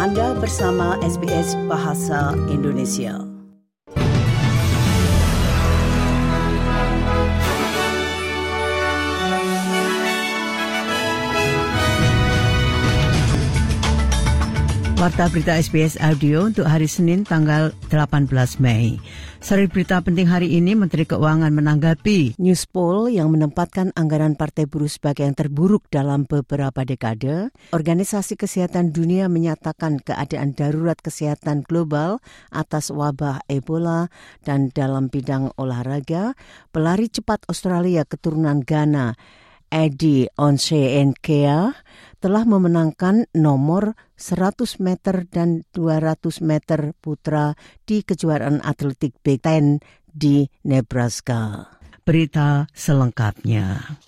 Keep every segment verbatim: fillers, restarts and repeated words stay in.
Anda bersama S B S Bahasa Indonesia. Warta berita S B S Audio untuk hari Senin tanggal delapan belas Mei. Seri berita penting hari ini, Menteri Keuangan menanggapi Newspoll yang menempatkan anggaran Partai Buruh sebagai yang terburuk dalam beberapa dekade. Organisasi Kesehatan Dunia menyatakan keadaan darurat kesehatan global atas wabah Ebola, dan dalam bidang olahraga, pelari cepat Australia keturunan Ghana, Eddie Onsenkea, telah memenangkan nomor seratus meter dan dua ratus meter putra di kejuaraan atletik Big Ten di Nebraska. Berita selengkapnya.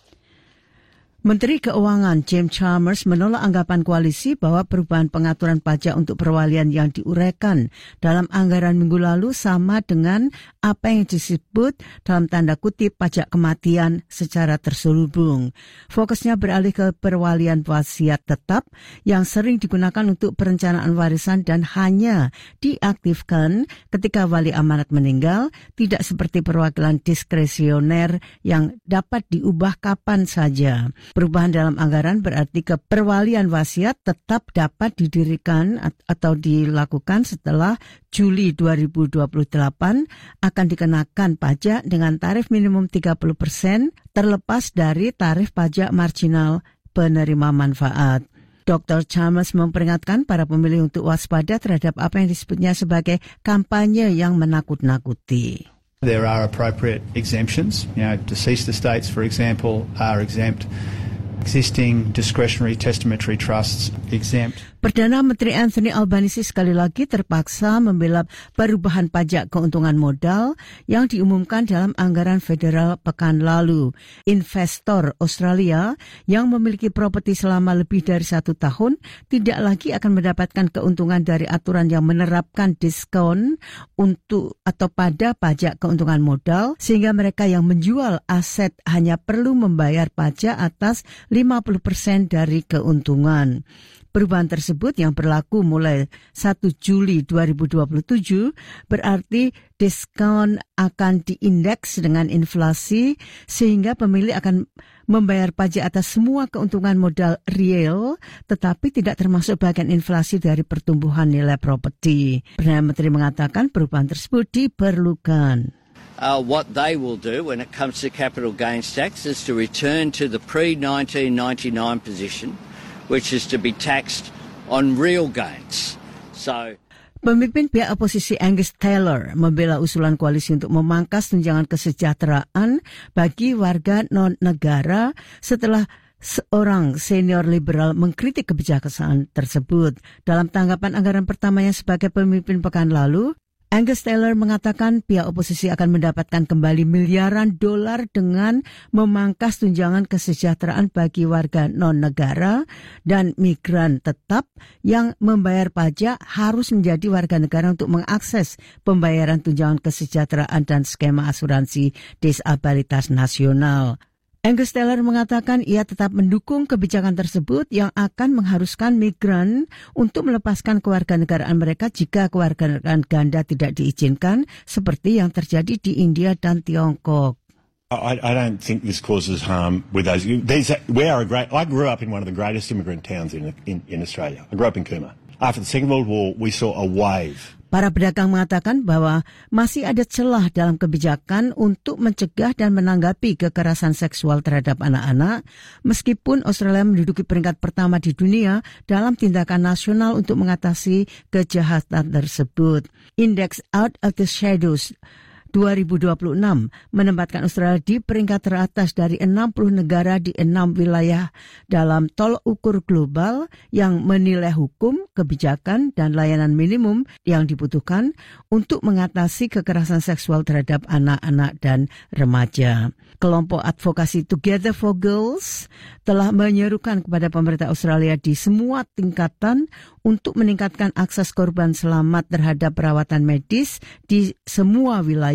Menteri Keuangan James Chalmers menolak anggapan koalisi bahwa perubahan pengaturan pajak untuk perwalian yang diuraikan dalam anggaran minggu lalu sama dengan apa yang disebut dalam tanda kutip pajak kematian secara terselubung. Fokusnya beralih ke perwalian wasiat tetap yang sering digunakan untuk perencanaan warisan dan hanya diaktifkan ketika wali amanat meninggal, tidak seperti perwakilan diskresioner yang dapat diubah kapan saja. Perubahan dalam anggaran berarti keperwalian wasiat tetap dapat didirikan atau dilakukan setelah Juli dua ribu dua puluh delapan, akan dikenakan pajak dengan tarif minimum tiga puluh persen terlepas dari tarif pajak marginal penerima manfaat. Doktor Chalmers memperingatkan para pemilih untuk waspada terhadap apa yang disebutnya sebagai kampanye yang menakut-nakuti. There are appropriate exemptions. You know, deceased estates, for example, are exempt. Existing discretionary testamentary trusts exempt. Perdana Menteri Anthony Albanese sekali lagi terpaksa membela perubahan pajak keuntungan modal yang diumumkan dalam anggaran federal pekan lalu. Investor Australia yang memiliki properti selama lebih dari satu tahun tidak lagi akan mendapatkan keuntungan dari aturan yang menerapkan diskon untuk atau pada pajak keuntungan modal, sehingga mereka yang menjual aset hanya perlu membayar pajak atas lima puluh persen dari keuntungan. Perubahan tersebut yang berlaku mulai satu Juli dua ribu dua puluh tujuh berarti diskon akan diindeks dengan inflasi, sehingga pemilik akan membayar pajak atas semua keuntungan modal real, tetapi tidak termasuk bagian inflasi dari pertumbuhan nilai properti. Perdana Menteri mengatakan perubahan tersebut diperlukan. Uh, what they will do when it comes to capital gains tax is to return to the pre nineteen ninety-nine position, which is to be taxed on real gains. So, pemimpin pihak oposisi Angus Taylor membela usulan koalisi untuk memangkas tunjangan kesejahteraan bagi warga non-negara setelah seorang senior liberal mengkritik kebijakan tersebut. Dalam tanggapan anggaran pertamanya sebagai pemimpin pekan lalu, Angus Taylor mengatakan pihak oposisi akan mendapatkan kembali miliaran dolar dengan memangkas tunjangan kesejahteraan bagi warga non-negara, dan migran tetap yang membayar pajak harus menjadi warga negara untuk mengakses pembayaran tunjangan kesejahteraan dan skema asuransi disabilitas nasional. Angus Taylor mengatakan ia tetap mendukung kebijakan tersebut yang akan mengharuskan migran untuk melepaskan kewarganegaraan mereka jika kewarganegaraan ganda tidak diizinkan, seperti yang terjadi di India dan Tiongkok. I, I don't think this causes harm with those. These, we are a great. I grew up in one of the greatest immigrant towns in, in, in Australia. I grew up in Cooma. After the Second World War, we saw a wave. Para pedagang mengatakan bahwa masih ada celah dalam kebijakan untuk mencegah dan menanggapi kekerasan seksual terhadap anak-anak, meskipun Australia menduduki peringkat pertama di dunia dalam tindakan nasional untuk mengatasi kejahatan tersebut. Indeks Out of the Shadows dua ribu dua puluh enam menempatkan Australia di peringkat teratas dari enam puluh negara di enam wilayah dalam tolok ukur global yang menilai hukum, kebijakan, dan layanan minimum yang dibutuhkan untuk mengatasi kekerasan seksual terhadap anak-anak dan remaja. Kelompok advokasi Together for Girls telah menyerukan kepada pemerintah Australia di semua tingkatan untuk meningkatkan akses korban selamat terhadap perawatan medis di semua wilayah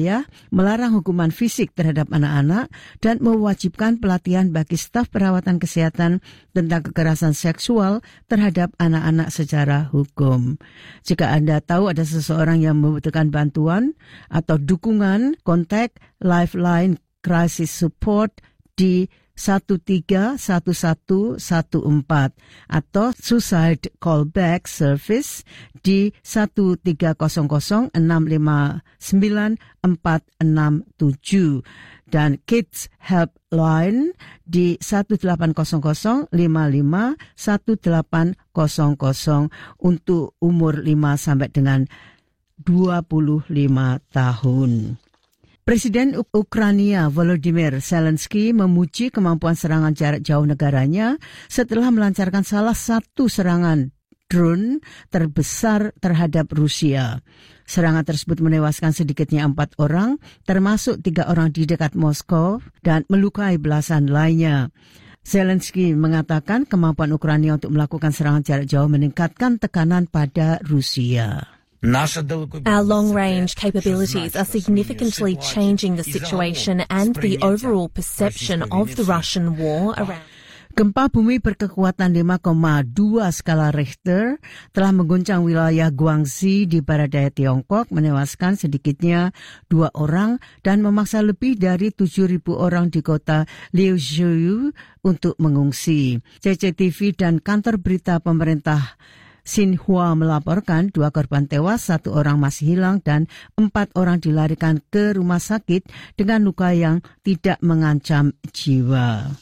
wilayah, melarang hukuman fisik terhadap anak-anak, dan mewajibkan pelatihan bagi staf perawatan kesehatan tentang kekerasan seksual terhadap anak-anak secara hukum. Jika Anda tahu ada seseorang yang membutuhkan bantuan atau dukungan, kontak Lifeline Crisis Support di satu tiga satu satu satu empat atau Suicide Callback Service di satu tiga kosong kosong enam lima sembilan empat enam tujuh dan Kids Helpline di satu delapan kosong kosong lima lima satu delapan kosong kosong untuk umur lima sampai dengan dua puluh lima tahun. Presiden Ukraina Volodymyr Zelensky memuji kemampuan serangan jarak jauh negaranya setelah melancarkan salah satu serangan drone terbesar terhadap Rusia. Serangan tersebut menewaskan sedikitnya empat orang, termasuk tiga orang di dekat Moskow, dan melukai belasan lainnya. Zelensky mengatakan kemampuan Ukraina untuk melakukan serangan jarak jauh meningkatkan tekanan pada Rusia. Our long-range capabilities are significantly changing the situation and the overall perception of the Russian war around. Gempa bumi berkekuatan lima koma dua skala Richter telah mengguncang wilayah Guangxi di barat daya Tiongkok, menewaskan sedikitnya dua orang dan memaksa lebih dari tujuh ribu orang di kota Liuzhou untuk mengungsi. C C T V dan kantor berita pemerintah Xinhua melaporkan dua korban tewas, satu orang masih hilang, dan empat orang dilarikan ke rumah sakit dengan luka yang tidak mengancam jiwa.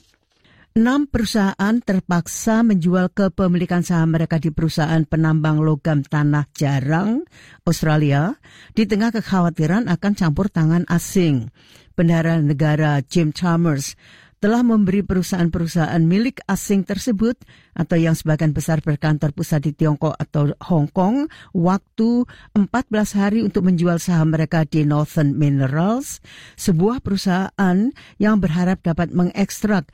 Enam perusahaan terpaksa menjual kepemilikan saham mereka di perusahaan penambang logam tanah jarang Australia di tengah kekhawatiran akan campur tangan asing. Bendahara negara Jim Chalmers telah memberi perusahaan-perusahaan milik asing tersebut atau yang sebagian besar berkantor pusat di Tiongkok atau Hong Kong waktu empat belas hari untuk menjual saham mereka di Northern Minerals, sebuah perusahaan yang berharap dapat mengekstrak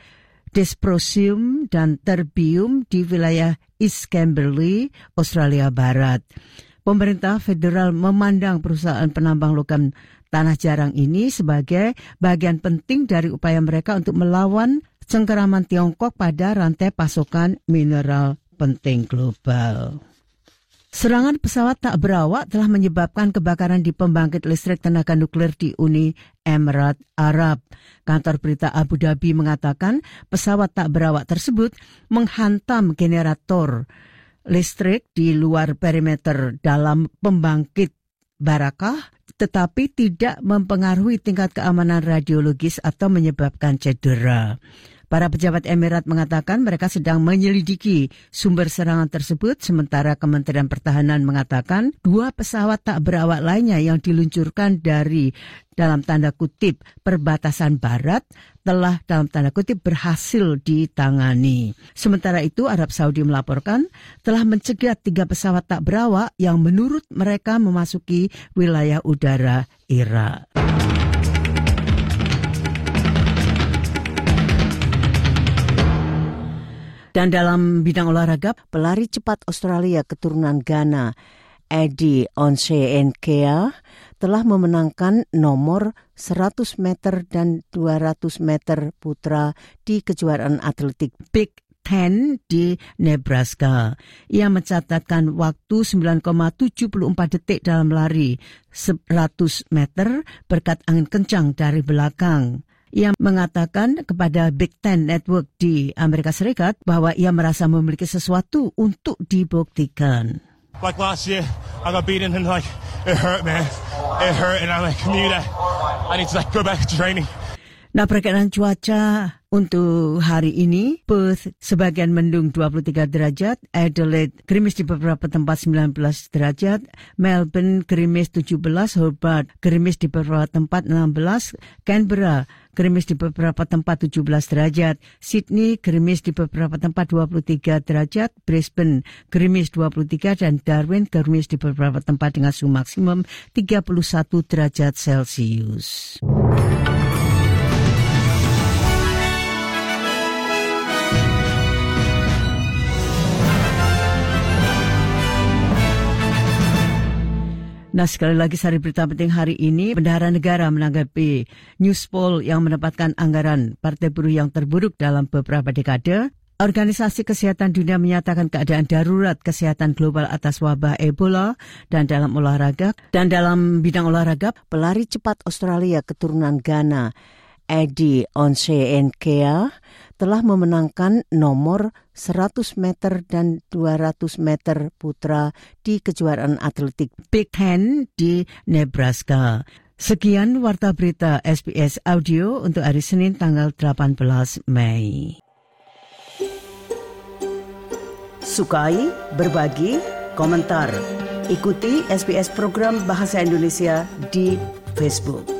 dysprosium dan terbium di wilayah East Kimberley, Australia Barat. Pemerintah federal memandang perusahaan penambang logam tanah jarang ini sebagai bagian penting dari upaya mereka untuk melawan cengkeraman Tiongkok pada rantai pasokan mineral penting global. Serangan pesawat tak berawak telah menyebabkan kebakaran di pembangkit listrik tenaga nuklir di Uni Emirat Arab. Kantor berita Abu Dhabi mengatakan pesawat tak berawak tersebut menghantam generator listrik di luar perimeter dalam pembangkit Barakah, tetapi tidak mempengaruhi tingkat keamanan radiologis atau menyebabkan cedera. Para pejabat Emirat mengatakan mereka sedang menyelidiki sumber serangan tersebut, sementara Kementerian Pertahanan mengatakan dua pesawat tak berawak lainnya yang diluncurkan dari dalam tanda kutip perbatasan barat telah dalam tanda kutip berhasil ditangani. Sementara itu Arab Saudi melaporkan telah mencegat tiga pesawat tak berawak yang menurut mereka memasuki wilayah udara Irak. Dan dalam bidang olahraga, pelari cepat Australia keturunan Ghana, Eddie Onsenkea, telah memenangkan nomor seratus meter dan dua ratus meter putra di kejuaraan atletik Big Ten di Nebraska. Ia mencatatkan waktu sembilan koma tujuh empat detik dalam lari seratus meter berkat angin kencang dari belakang. Ia mengatakan kepada Big Ten Network di Amerika Serikat bahwa ia merasa memiliki sesuatu untuk dibuktikan. Like last year, I got beaten and like it hurt, man. It hurt and I like knew that I need to like go back to training. Nah, perkiraan cuaca untuk hari ini, Perth sebagian mendung dua puluh tiga derajat, Adelaide gerimis di beberapa tempat sembilan belas derajat, Melbourne gerimis tujuh belas, Hobart gerimis di beberapa tempat enam belas, Canberra gerimis di beberapa tempat tujuh belas derajat, Sydney gerimis di beberapa tempat dua puluh tiga derajat, Brisbane gerimis dua puluh tiga, dan Darwin gerimis di beberapa tempat dengan suhu maksimum tiga puluh satu derajat Celcius. Nah, sekali lagi sari berita penting hari ini, bendahara negara menanggapi Newspoll yang menempatkan anggaran Partai Buruh yang terburuk dalam beberapa dekade. Organisasi Kesehatan Dunia menyatakan keadaan darurat kesehatan global atas wabah Ebola dan dalam olahraga. Dan dalam bidang olahraga, pelari cepat Australia keturunan Ghana, Eddie Onsenkea, telah memenangkan nomor seratus meter dan dua ratus meter putra di kejuaraan atletik Big Ten di Nebraska. Sekian Warta Berita S B S Audio untuk hari Senin tanggal delapan belas Mei. Sukai, berbagi, komentar. Ikuti S B S program Bahasa Indonesia di Facebook.